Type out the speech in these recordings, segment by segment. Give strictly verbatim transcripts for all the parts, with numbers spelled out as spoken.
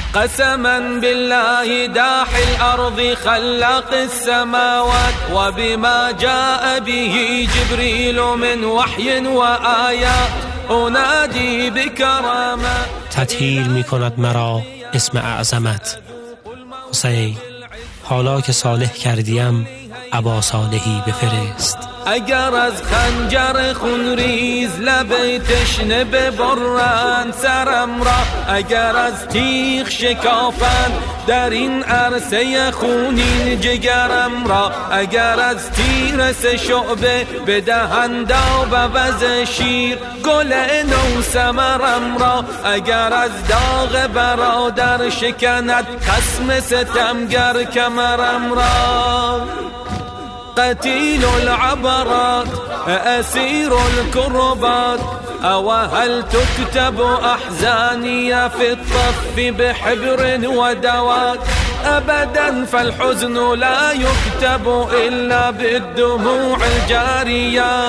قسما بالله داحي الأرض خلاق السماوات وبما جاء به جبريل من وحي وآيات أنادي بكرامات. تطهیر می کند مرا اسم اعظمت. حسین حالا که صالح کردیم ابا صالحی بفرست. اگر از خنجر خونریز لب تشنه ببرند سرم را، اگر از تیغ شکافند در این عرصه خونین جگرم را، اگر از تیر سه شعبه بدهند آب عوض شیر گل نو ثمرم را، اگر از داغ برادر شکند خصم ستمگر کمرم را. قتيل العبرات أسير الكربات أو هل تكتب أحزاني في الطف بحبر ودوات؟ أبدا فالحزن لا يكتب إلا بالدموع الجارية.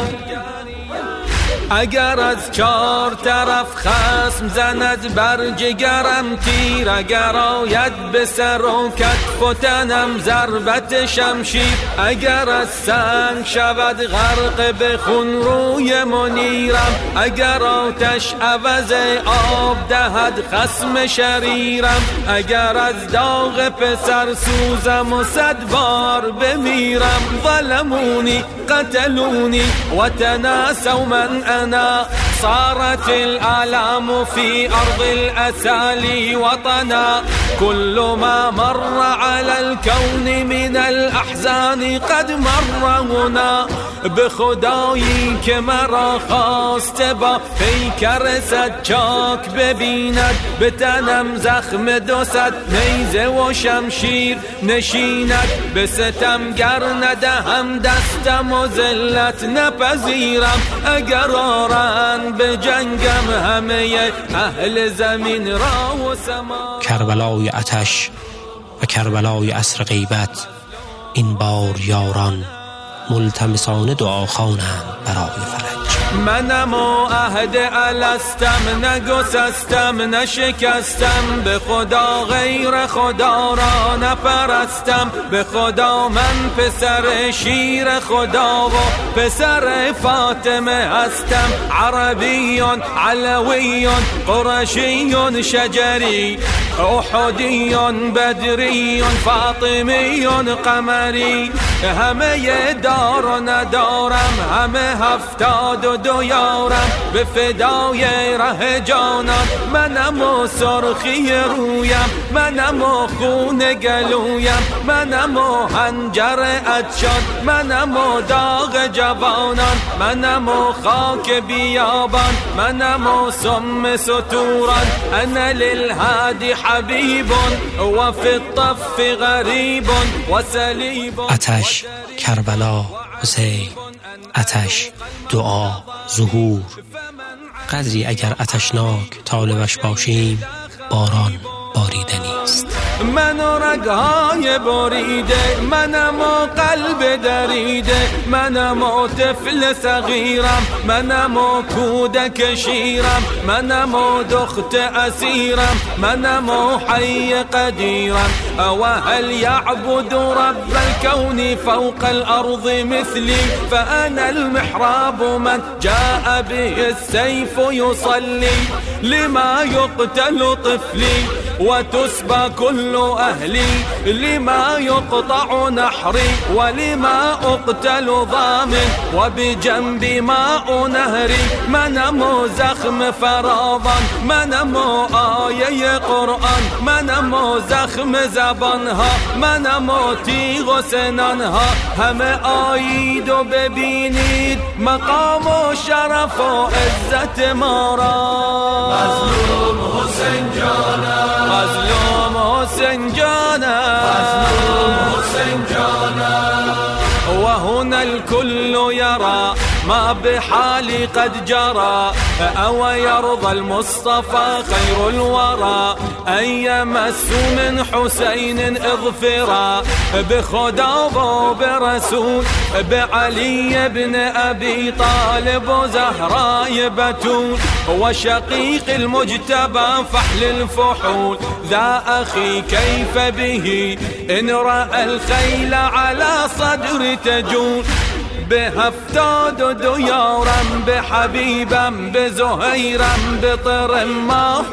اگر از چار طرف خصم زند بر جگرم تیر، اگر آید به سر و کتف و تنم ضربت شمشیر، اگر از سنگ شود غرق به خون روی منیرم، اگر آتش عوض آب دهد خصم شریرم، اگر از داغ پسر سوزم و صد بار بمیرم. ظلمونی قتلوني وتناسوا من أنا، صارت الآلام في أرض الأسالي وطنا، كل ما مر على الكون من الأحزان قد مر هنا. به خدایی که مرا خواست با پیکر صد چاک ببیند، به تنم زخم دو صد نیزه و شمشیر نشیند، به ستمگر ندهم دستم و ذلت نپذیرم، اگر آرند به جنگم همه اهل زمین را و سما. کربلای آتش و کربلای عصر غیبت، این بار یاران ملتمسان دعا خوانند برای فرج. منم و عهد الستم، نگسستم نشکستم، به خدا غیر خدا را نپرستم، به خدا من پسر شیر خدا و پسر فاطمه هستم، عربی علوی قرشی شجری، احدی بدری فاطمی قمری، همه دار و ندارم، همه هفتاد و دو یارم، به فدای ره جانم، منم و سرخی رویم، منم و خون گلویم، منم و حنجر عطشان، منم و داغ جوانان، منم و خاک بیابان، منم و سم ستوران، انا للهادی حبیب و فی الطف غریب و سلیب. آتش، کربلا، حسین، آتش، دعا، ظهور. قدری اگر آتشناک طالبش باشیم باران باریده نیست. من و رگهای بریده، منم و قلب دریده، منم و طفل صغیرم، منم و کودک شیرم، منم و دخت اسیرم، منم و حی قدیرم. او هل یعبد رب الكون فوق الارض مثلی، فانا المحراب من جاء به السيف يصلي، لما يقتل طفلي وتسبى كل أهلي، لما يقطع نحري ولما أقتل ضامن وبجنب ماء نهري. منم زخم فراضا، منم آیه قرآن، منم زخم زبانها، منم تیغ و سنانها، همه آیید و ببینید مقام و شرف و عزت ما را. مظلوم حسین جانم، مظلوم حسین جانم، مظلوم حسین جانم. وهنا الكل يرى ما بحالي قد جرى أو يرضى المصطفى خير الورى أن يمس من حسين اظفرا بخدا وبرسول بعلي بن أبي طالب وزهراء بتول وشقيق المجتبى فحل الفحول ذا أخي كيف به إن رأى الخيل على صدر تجول بهفتاد ديارا بحبيبا بزهيرا بطرماح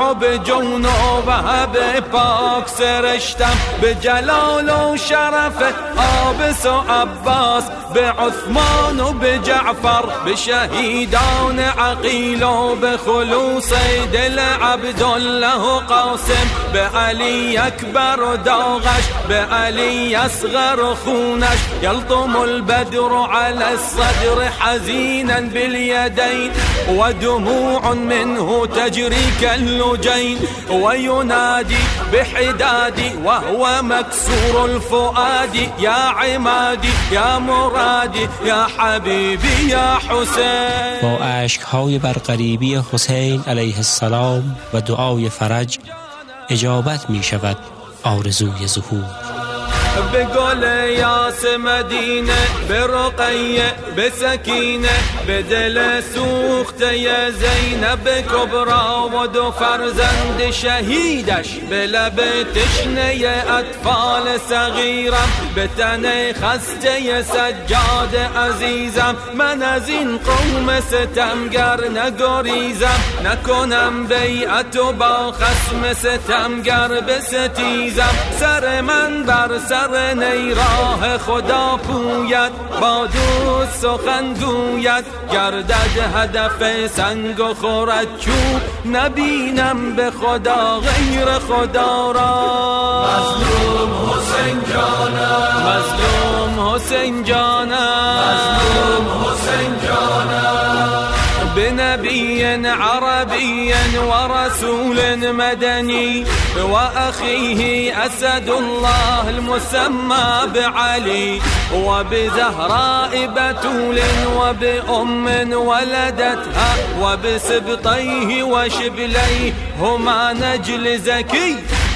بجنوبها بباك سرشتم بجلال وشرف آبس وعباس بعثمان وبجعفر بشهيدان عقيل وبخلوص دل عبد الله قاسم بعلي أكبر داغش بعلي أصغر خونش يلطم البدر على الصدر حزينا باليدين ودموع منه تجري كاللجين وينادي بحدادي وهو مكسور الفؤاد يا عمادي يا مرادی یا حبیبی یا حسین. با اشک‌های بر غریبی حسین علیه السلام و دعای فرج اجابت می شود آرزوی ظهور. به گل یاس مدینه به رقیه به سکینه به دل سوخته زینب کبرا و دو فرزند شهیدش به لب تشنه اطفال صغیرم به تن خسته سجاد عزیزم من از این قوم ستمگر نگریزم نکنم بیعت و با خصم ستمگر بستیزم سر من بر سر نیراه خدا پوید با دوست سخن گوید گردد هدف سنگ و خورد چوب نبینم به خدا غیر خدا را. مظلوم حسین جانم مظلوم حسین جانم مظلوم حسین جانم بنبي عربي ورسول مدني وأخيه أسد الله المسمى بعلي وبزهراء بتول وبأم ولدتها وبسبطيه وشبليه هما نجل زكي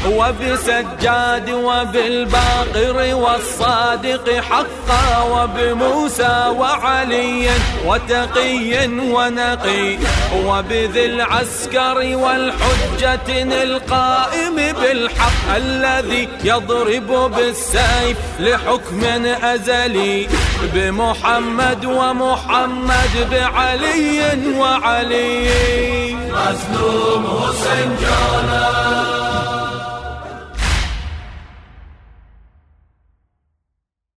وبسجاد وبالباقر والصادق حقا وبموسى وعلي وتقي ونقي وبذي العسكر والحجة القائم بالحق الذي يضرب بالسيف لحكم أزلي بمحمد ومحمد بعلي وعلي. مظلوم حسین جانم